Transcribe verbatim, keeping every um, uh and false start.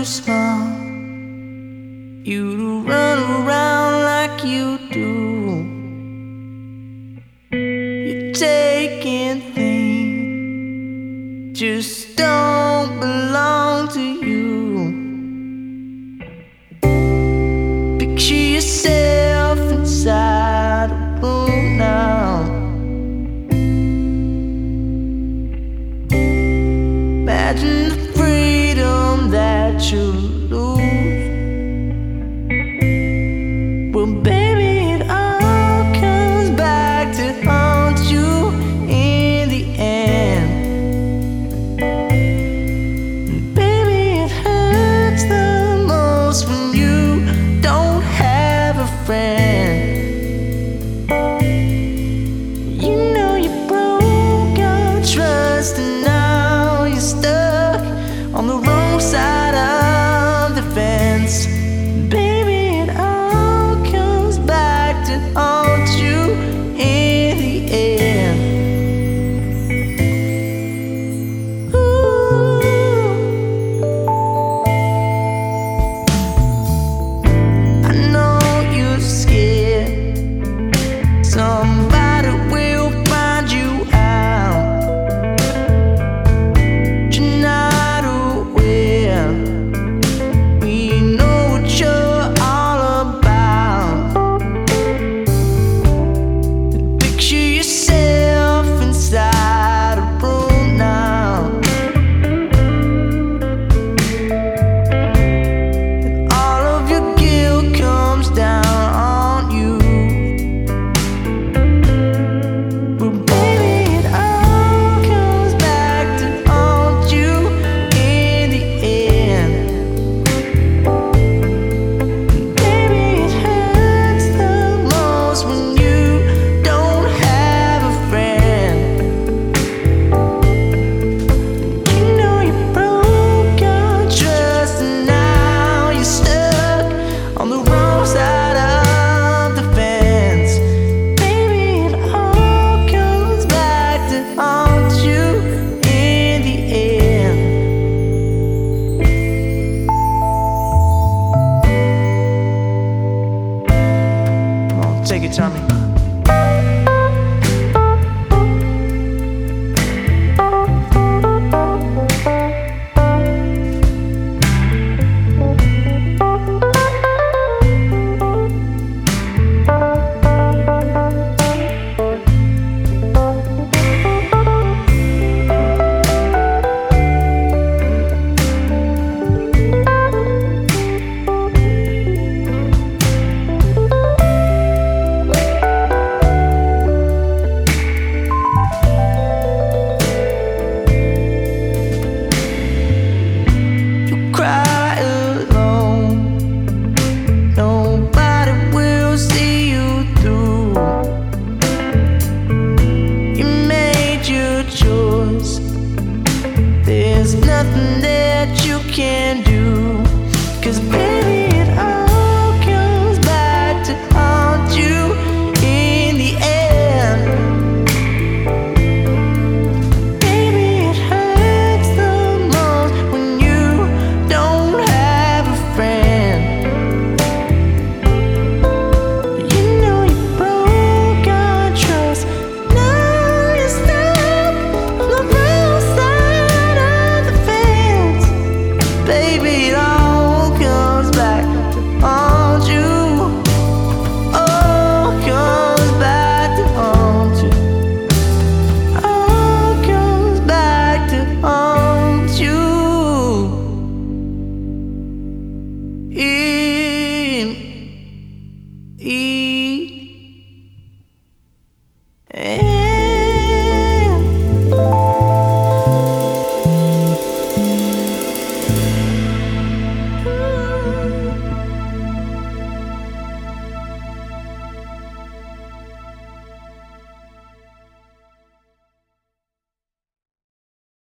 small, you to run around like you do. You're taking things just don't belong to you. Picture yourself inside a room now. Imagine the freedom that you lose. Well, baby, it all comes back to haunt you in the end. And baby, it hurts the most when you don't have a friend. You know you broke your trust and now you're stuck on the wrong side of the fence. Baby, it all comes back to haunt you in the end. Ooh. I know you're scared. Somebody will find you out. You're not aware. We know what you're all about. Picture yourself inside a room now. And all of your guilt comes down on you. Well, baby, it all comes back to haunt you in the end. Baby, it hurts the most when you don't have a friend. You know you broke your trust and now you're stuck on the wrong side of the fence. Baby, it all comes back to haunt you in the end. Come on, take it, Tommy. You cry alone. Nobody will see you through. You made your choice. There's nothing that you can do. 'Cause baby, it all comes back to haunt you in the end. Baby, it hurts the most when you don't have a friend. You know you broke your trust. Now you're stuck on the wrong side of the fence. Baby, it all comes back to haunt you. All comes back to haunt you. All comes back to haunt you in, in